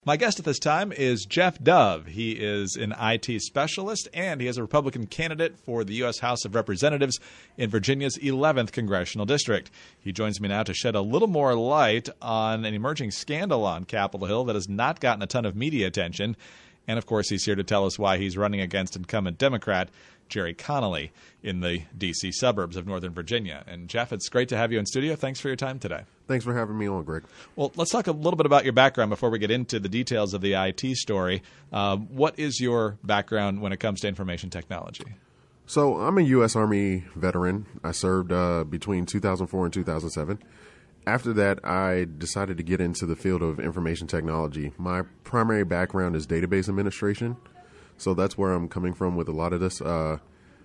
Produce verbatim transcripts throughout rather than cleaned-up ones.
My guest at this time is Jeff Dove. He is an I T specialist, and he is a Republican candidate for the U S House of Representatives in Virginia's eleventh Congressional District. He joins me now to shed a little more light on an emerging scandal on Capitol Hill that has not gotten a ton of media attention. And, of course, he's here to tell us why he's running against incumbent Democrat Gerry Connolly in the D C suburbs of Northern Virginia. And, Jeff, it's great to have you in studio. Thanks for your time today. Thanks for having me on, Greg. Well, let's talk a little bit about your background before we get into the details of the I T story. Uh, what is your background when it comes to information technology? So I'm a U S Army veteran. I served uh, between two thousand four and two thousand seven. After that, I decided to get into the field of information technology. My primary background is database administration, so that's where I'm coming from with a lot of this. Uh,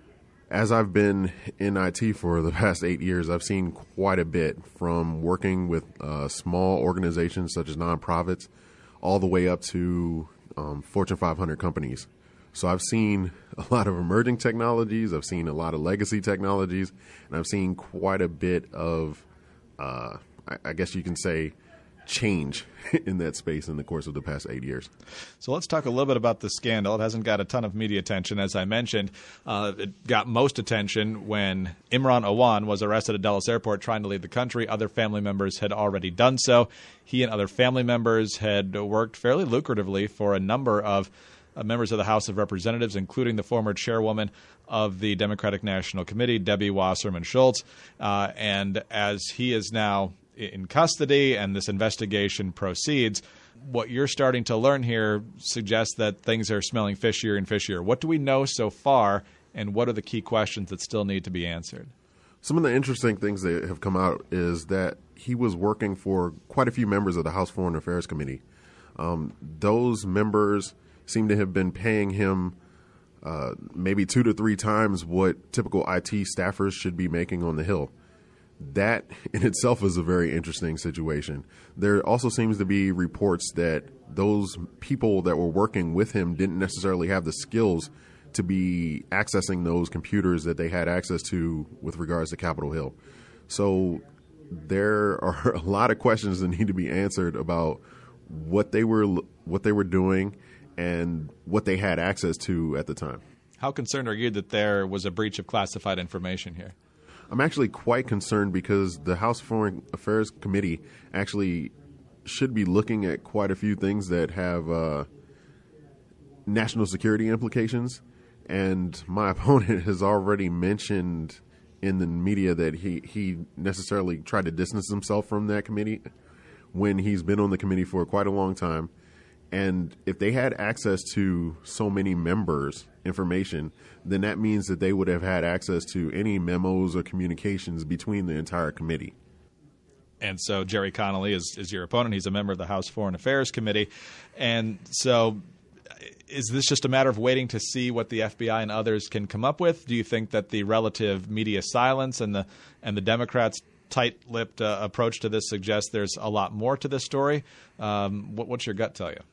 as I've been in I T for the past eight years, I've seen quite a bit, from working with uh, small organizations such as nonprofits all the way up to um, Fortune five hundred companies. So I've seen a lot of emerging technologies, I've seen a lot of legacy technologies, and I've seen quite a bit of Uh, I, I guess you can say change in that space in the course of the past eight years. So let's talk a little bit about the scandal. It hasn't got a ton of media attention, as I mentioned. Uh, it got most attention when Imran Awan was arrested at Dulles Airport trying to leave the country. Other family members had already done so. He and other family members had worked fairly lucratively for a number of Uh, members of the House of Representatives, including the former chairwoman of the Democratic National Committee, Debbie Wasserman Schultz. Uh, and as he is now in custody and this investigation proceeds, what you're starting to learn here suggests that things are smelling fishier and fishier. What do we know so far, and what are the key questions that still need to be answered? Some of the interesting things that have come out is that he was working for quite a few members of the House Foreign Affairs Committee. Um, those members seem to have been paying him uh, maybe two to three times what typical I T staffers should be making on the Hill. That in itself is a very interesting situation. There also seems to be reports that those people that were working with him didn't necessarily have the skills to be accessing those computers that they had access to with regards to Capitol Hill. So there are a lot of questions that need to be answered about what they were what they were doing and what they had access to at the time. How concerned are you that there was a breach of classified information here? I'm actually quite concerned because the House Foreign Affairs Committee actually should be looking at quite a few things that have uh, national security implications. And my opponent has already mentioned in the media that he, he necessarily tried to distance himself from that committee when he's been on the committee for quite a long time. And if they had access to so many members' information, then that means that they would have had access to any memos or communications between the entire committee. And so Gerry Connolly is, is your opponent. He's a member of the House Foreign Affairs Committee. And so is this just a matter of waiting to see what the F B I and others can come up with? Do you think that the relative media silence and the and the Democrats' tight-lipped uh, approach to this suggests there's a lot more to this story? Um, what, what's your gut tell you?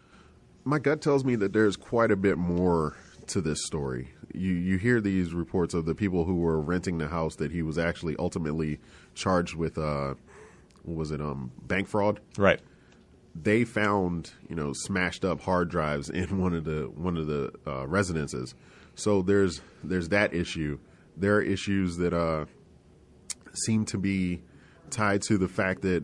My gut tells me that there's quite a bit more to this story. You you hear these reports of the people who were renting the house that he was actually ultimately charged with, uh, what was it, um, bank fraud? Right. They found, you know, smashed up hard drives in one of the one of the uh, residences. So there's there's that issue. There are issues that uh, seem to be tied to the fact that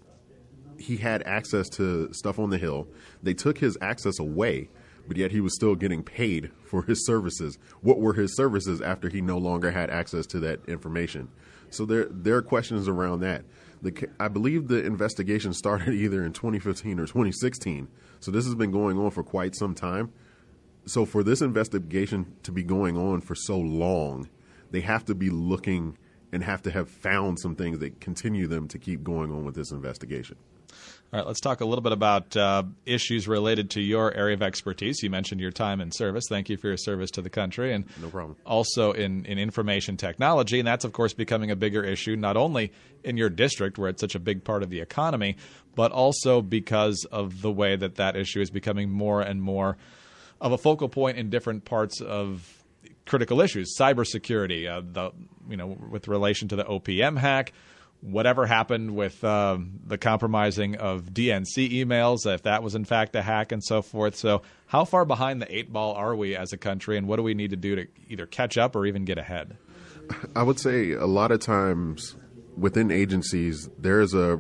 he had access to stuff on the Hill. They took his access away, but yet he was still getting paid for his services. What were his services after he no longer had access to that information? So there there are questions around that. The, I believe the investigation started either in twenty fifteen or twenty sixteen. So this has been going on for quite some time. So for this investigation to be going on for so long, they have to be looking and have to have found some things that continue them to keep going on with this investigation. All right, let's talk a little bit about uh, issues related to your area of expertise. You mentioned your time in service. Thank you for your service to the country. And no problem. Also in, in information technology, and that's, of course, becoming a bigger issue, not only in your district, where it's such a big part of the economy, but also because of the way that that issue is becoming more and more of a focal point in different parts of critical issues. Cybersecurity, uh, the, you know, with relation to the O P M hack, whatever happened with um, the compromising of D N C emails, if that was in fact a hack and so forth. So how far behind the eight ball are we as a country, and what do we need to do to either catch up or even get ahead? I would say a lot of times within agencies, there's a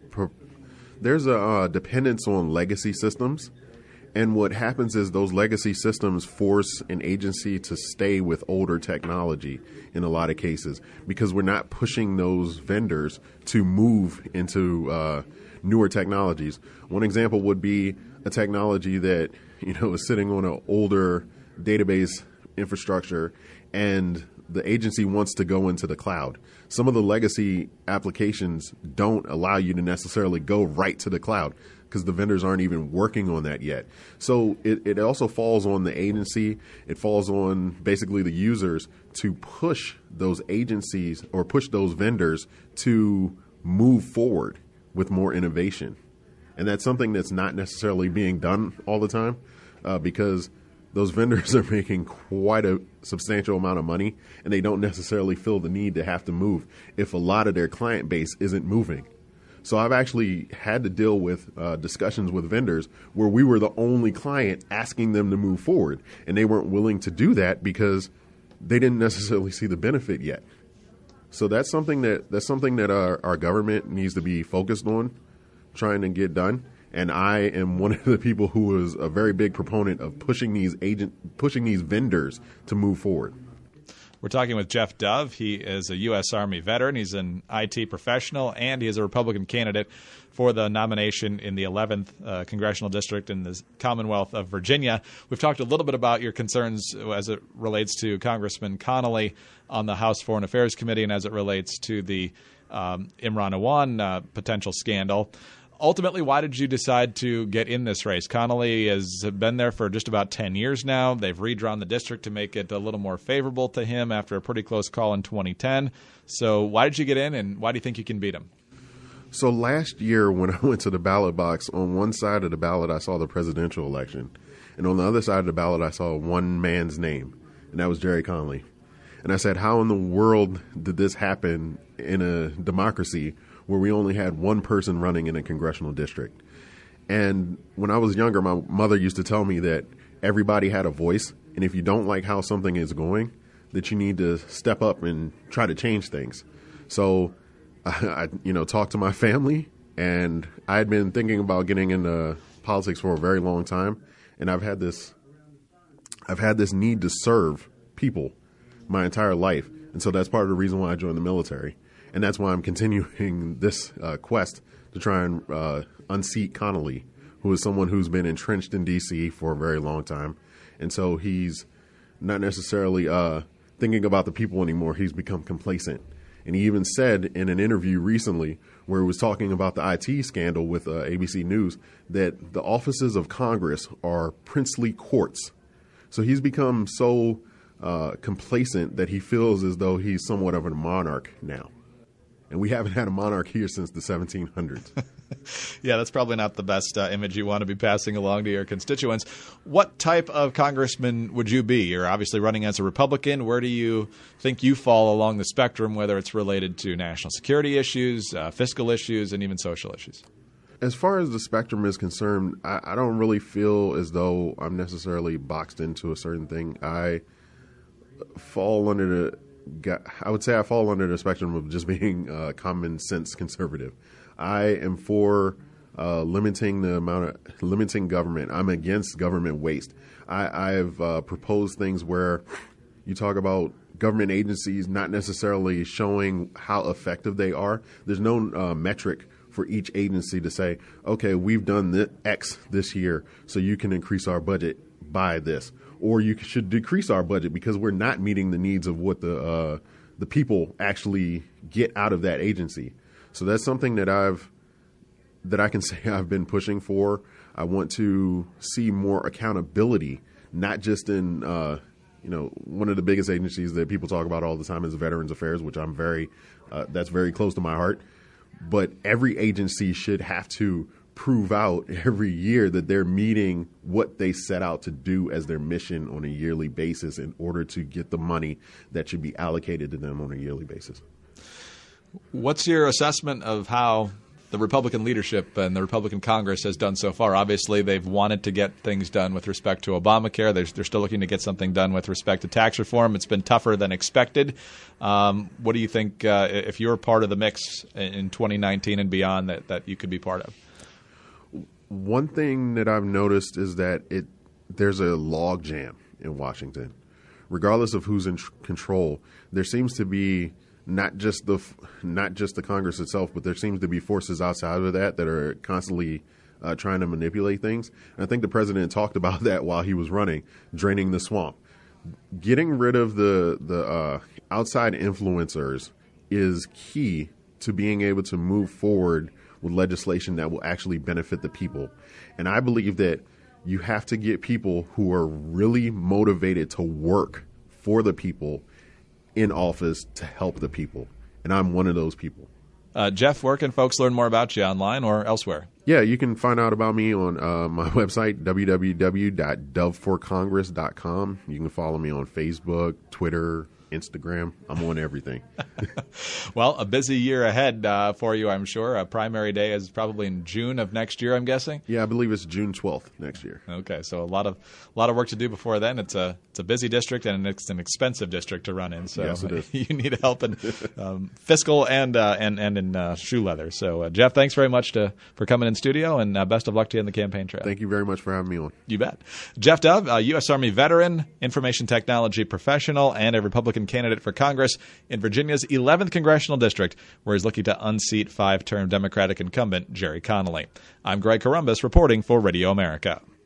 there's a uh, dependence on legacy systems. And what happens is those legacy systems force an agency to stay with older technology in a lot of cases because we're not pushing those vendors to move into uh, newer technologies. One example would be a technology that, you know, is sitting on an older database infrastructure and the agency wants to go into the cloud. Some of the legacy applications don't allow you to necessarily go right to the cloud because the vendors aren't even working on that yet. So it, it also falls on the agency. It falls on basically the users to push those agencies or push those vendors to move forward with more innovation. And that's something that's not necessarily being done all the time uh, because those vendors are making quite a substantial amount of money and they don't necessarily feel the need to have to move if a lot of their client base isn't moving. So I've actually had to deal with uh, discussions with vendors where we were the only client asking them to move forward, and they weren't willing to do that because they didn't necessarily see the benefit yet. So that's something that that's something that our, our government needs to be focused on, trying to get done. And I am one of the people who is a very big proponent of pushing these agent pushing these vendors to move forward. We're talking with Jeff Dove. He is a U S Army veteran. He's an I T professional, and he is a Republican candidate for the nomination in the eleventh uh, Congressional District in the Commonwealth of Virginia. We've talked a little bit about your concerns as it relates to Congressman Connolly on the House Foreign Affairs Committee and as it relates to the um, Imran Awan uh, potential scandal. Ultimately, why did you decide to get in this race? Connolly has been there for just about ten years now. They've redrawn the district to make it a little more favorable to him after a pretty close call in twenty ten. So why did you get in, and why do you think you can beat him? So last year when I went to the ballot box, on one side of the ballot I saw the presidential election, and on the other side of the ballot I saw one man's name, and that was Gerry Connolly. And I said, how in the world did this happen in a democracy where we only had one person running in a congressional district? And when I was younger, my mother used to tell me that everybody had a voice, and if you don't like how something is going, that you need to step up and try to change things. So I, I you know, talked to my family, and I had been thinking about getting into politics for a very long time, and I've had this I've had this need to serve people my entire life, and so that's part of the reason why I joined the military. And that's why I'm continuing this uh, quest to try and uh, unseat Connolly, who is someone who's been entrenched in D C for a very long time. And so he's not necessarily uh, thinking about the people anymore. He's become complacent. And he even said in an interview recently where he was talking about the I T scandal with uh, A B C News that the offices of Congress are princely courts. So he's become so uh, complacent that he feels as though he's somewhat of a monarch now. And we haven't had a monarch here since the seventeen hundreds. Yeah, that's probably not the best uh, image you want to be passing along to your constituents. What type of congressman would you be? You're obviously running as a Republican. Where do you think you fall along the spectrum, whether it's related to national security issues, uh, fiscal issues, and even social issues? As far as the spectrum is concerned, I, I don't really feel as though I'm necessarily boxed into a certain thing. I fall under the I would say I fall under the spectrum of just being uh, common sense conservative. I am for uh, limiting the amount of limiting government. I'm against government waste. I, I've uh, proposed things where you talk about government agencies not necessarily showing how effective they are. There's no uh, metric for each agency to say, okay, we've done this X this year, so you can increase our budget by this. Or you should decrease our budget because we're not meeting the needs of what the uh, the people actually get out of that agency. So that's something that I've that I can say I've been pushing for. I want to see more accountability, not just in uh, you know one of the biggest agencies that people talk about all the time is Veterans Affairs, which I'm very uh, that's very close to my heart. But every agency should have to prove out every year that they're meeting what they set out to do as their mission on a yearly basis in order to get the money that should be allocated to them on a yearly basis. What's your assessment of how the Republican leadership and the Republican Congress has done so far? Obviously, they've wanted to get things done with respect to Obamacare. They're, they're still looking to get something done with respect to tax reform. It's been tougher than expected. Um, what do you think, uh, if you're part of the mix in twenty nineteen and beyond, that, that you could be part of? One thing that I've noticed is that it there's a log jam in Washington. Regardless of who's in tr- control, there seems to be not just the not just the Congress itself, but there seems to be forces outside of that that are constantly uh, trying to manipulate things. And I think the president talked about that while he was running, draining the swamp. Getting rid of the the uh, outside influencers is key to being able to move forward with legislation that will actually benefit the people. And I believe that you have to get people who are really motivated to work for the people in office to help the people. And I'm one of those people. Uh, Jeff, where can folks learn more about you, online or elsewhere? Yeah, you can find out about me on uh, my website, w w w dot dove for congress dot com. You can follow me on Facebook, Twitter, Instagram. I'm on everything. Well, a busy year ahead uh, for you, I'm sure. A primary day is probably in June of next year, I'm guessing. Yeah, I believe it's June twelfth next year. Okay, so a lot of a lot of work to do before then. It's a it's a busy district and it's an expensive district to run in. So yes, it is. You need help in um, fiscal and uh, and and in uh, shoe leather. So uh, Jeff, thanks very much to for coming in studio, and uh, best of luck to you in the campaign trail. Thank you very much for having me on. You bet. Jeff Dove, a U S Army veteran, information technology professional, and a Republican candidate for Congress in Virginia's eleventh congressional district, where he's looking to unseat five-term Democratic incumbent Jerry Connolly. I'm Greg Columbus reporting for Radio America.